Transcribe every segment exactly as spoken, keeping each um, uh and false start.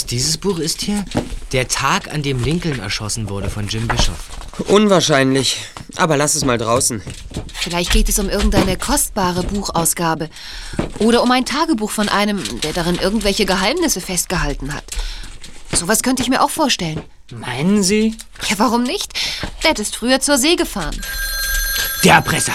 Was dieses Buch ist hier? Der Tag, an dem Lincoln erschossen wurde von Jim Bischoff. Unwahrscheinlich. Aber lass es mal draußen. Vielleicht geht es um irgendeine kostbare Buchausgabe. Oder um ein Tagebuch von einem, der darin irgendwelche Geheimnisse festgehalten hat. Sowas könnte ich mir auch vorstellen. Meinen Sie? Ja, warum nicht? Dad ist früher zur See gefahren. Der Erpresser!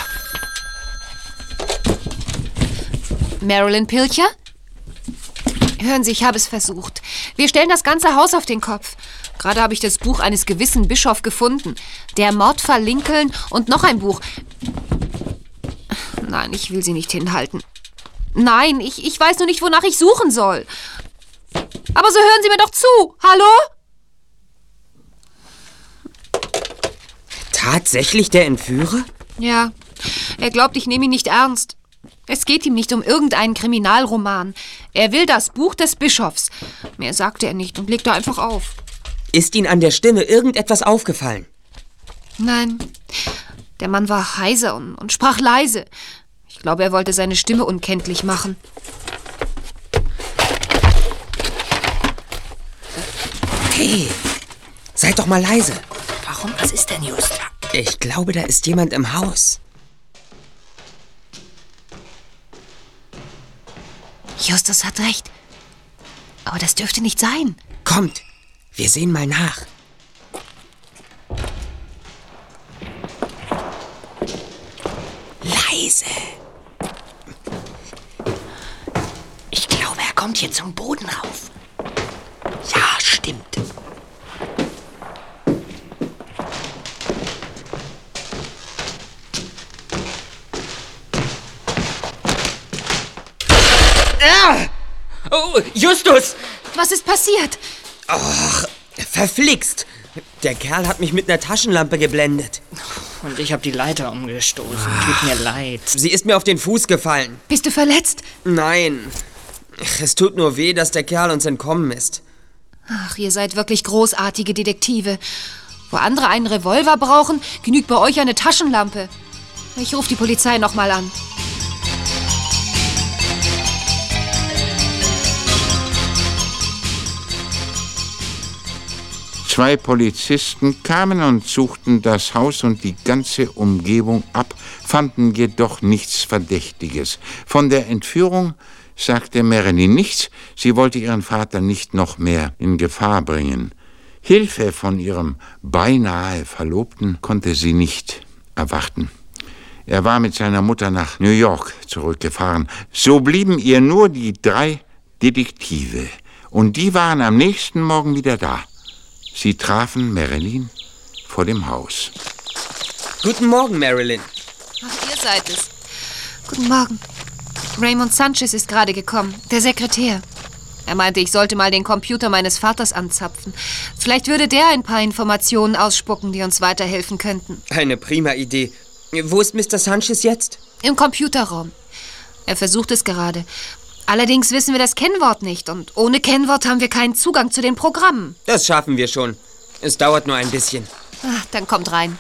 Marilyn Pilcher? Hören Sie, ich habe es versucht. Wir stellen das ganze Haus auf den Kopf. Gerade habe ich das Buch eines gewissen Bischof gefunden. Der Mordfall Lincoln und noch ein Buch. Nein, ich will Sie nicht hinhalten. Nein, ich, ich weiß nur nicht, wonach ich suchen soll. Aber so hören Sie mir doch zu. Hallo? Tatsächlich der Entführer? Ja, er glaubt, ich nehme ihn nicht ernst. Es geht ihm nicht um irgendeinen Kriminalroman. Er will das Buch des Bischofs. Mehr sagte er nicht und legte einfach auf. Ist Ihnen an der Stimme irgendetwas aufgefallen? Nein, der Mann war heiser und, und sprach leise. Ich glaube, er wollte seine Stimme unkenntlich machen. Hey, seid doch mal leise. Warum? Was ist denn just? Ich glaube, da ist jemand im Haus. Justus hat recht. Aber das dürfte nicht sein. Kommt, wir sehen mal nach. Leise. Ich glaube, er kommt hier zum Boden rauf. Ja, stimmt. Ah! Oh, Justus! Was ist passiert? Ach, verflixt. Der Kerl hat mich mit einer Taschenlampe geblendet. Und ich habe die Leiter umgestoßen. Tut mir leid. Sie ist mir auf den Fuß gefallen. Bist du verletzt? Nein. Es tut nur weh, dass der Kerl uns entkommen ist. Ach, ihr seid wirklich großartige Detektive. Wo andere einen Revolver brauchen, genügt bei euch eine Taschenlampe. Ich rufe die Polizei noch mal an. Zwei Polizisten kamen und suchten das Haus und die ganze Umgebung ab, fanden jedoch nichts Verdächtiges. Von der Entführung sagte Marilyn nichts, sie wollte ihren Vater nicht noch mehr in Gefahr bringen. Hilfe von ihrem beinahe Verlobten konnte sie nicht erwarten. Er war mit seiner Mutter nach New York zurückgefahren. So blieben ihr nur die drei Detektive. Und die waren am nächsten Morgen wieder da. Sie trafen Marilyn vor dem Haus. Guten Morgen, Marilyn. Ach, ihr seid es. Guten Morgen. Raymond Sanchez ist gerade gekommen, der Sekretär. Er meinte, ich sollte mal den Computer meines Vaters anzapfen. Vielleicht würde der ein paar Informationen ausspucken, die uns weiterhelfen könnten. Eine prima Idee. Wo ist Mister Sanchez jetzt? Im Computerraum. Er versucht es gerade. Allerdings wissen wir das Kennwort nicht und ohne Kennwort haben wir keinen Zugang zu den Programmen. Das schaffen wir schon. Es dauert nur ein bisschen. Ach, dann kommt rein.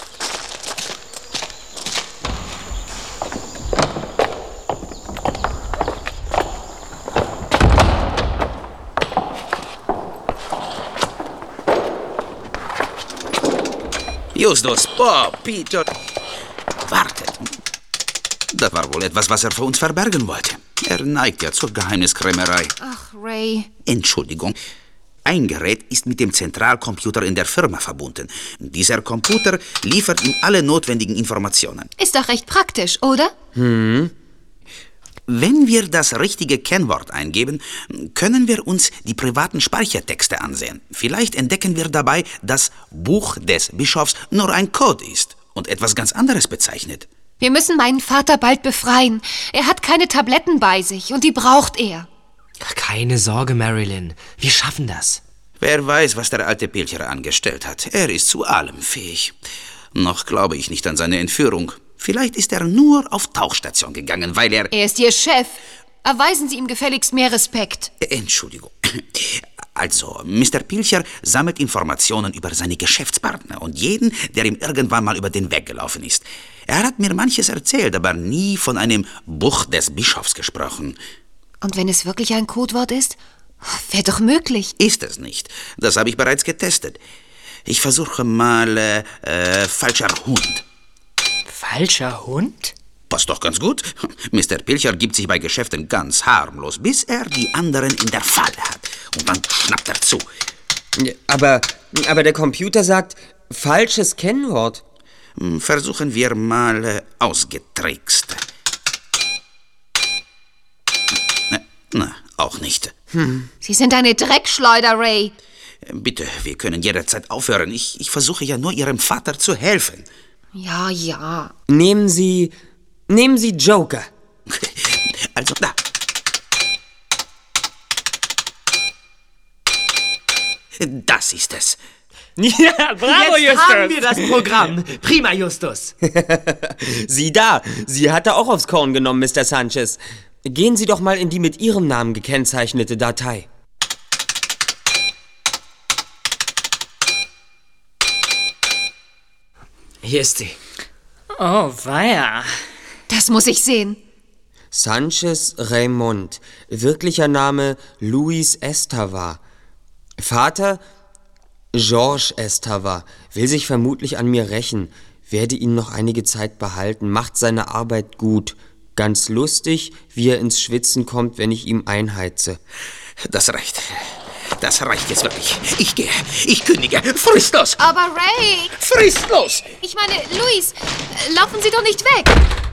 Justus, Bob, Peter. Wartet. Das war wohl etwas, was er vor uns verbergen wollte. Er neigt ja zur Geheimniskrämerei. Ach, Ray. Entschuldigung. Ein Gerät ist mit dem Zentralcomputer in der Firma verbunden. Dieser Computer liefert ihm alle notwendigen Informationen. Ist doch recht praktisch, oder? Hm. Wenn wir das richtige Kennwort eingeben, können wir uns die privaten Speichertexte ansehen. Vielleicht entdecken wir dabei, dass Buch des Bischofs nur ein Code ist und etwas ganz anderes bezeichnet. Wir müssen meinen Vater bald befreien. Er hat keine Tabletten bei sich und die braucht er. Keine Sorge, Marilyn. Wir schaffen das. Wer weiß, was der alte Pilcher angestellt hat. Er ist zu allem fähig. Noch glaube ich nicht an seine Entführung. Vielleicht ist er nur auf Tauchstation gegangen, weil er... Er ist Ihr Chef. Erweisen Sie ihm gefälligst mehr Respekt. Entschuldigung. Also, Mister Pilcher sammelt Informationen über seine Geschäftspartner und jeden, der ihm irgendwann mal über den Weg gelaufen ist. Er hat mir manches erzählt, aber nie von einem Buch des Bischofs gesprochen. Und wenn es wirklich ein Codewort ist? Wäre doch möglich. Ist es nicht. Das habe ich bereits getestet. Ich versuche mal äh, äh, falscher Hund. Falscher Hund? Passt doch ganz gut. Mister Pilcher gibt sich bei Geschäften ganz harmlos, bis er die anderen in der Falle hat. Und dann schnappt er zu. Aber, aber der Computer sagt, falsches Kennwort. Versuchen wir mal äh, ausgetrickst. Na, auch nicht. Hm. Sie sind eine Dreckschleuder, Ray. Bitte, wir können jederzeit aufhören. Ich, ich versuche ja nur Ihrem Vater zu helfen. Ja, ja. Nehmen Sie, nehmen Sie Joker. Also da. Das ist es. Ja, bravo, Jetzt Justus. haben wir das Programm. Prima, Justus. Sie da, Sie hatte auch aufs Korn genommen, Mister Sanchez. Gehen Sie doch mal in die mit Ihrem Namen gekennzeichnete Datei. Hier ist sie. Oh, weia. Das muss ich sehen. Sanchez Raymond. Wirklicher Name Luis Estava. Vater Georges Estava. Will sich vermutlich an mir rächen. Werde ihn noch einige Zeit behalten. Macht seine Arbeit gut. Ganz lustig, wie er ins Schwitzen kommt, wenn ich ihm einheize. Das reicht. Das reicht jetzt wirklich. Ich gehe. Ich kündige. Fristlos! Aber Ray, Fristlos! ich meine, Luis, laufen Sie doch nicht weg.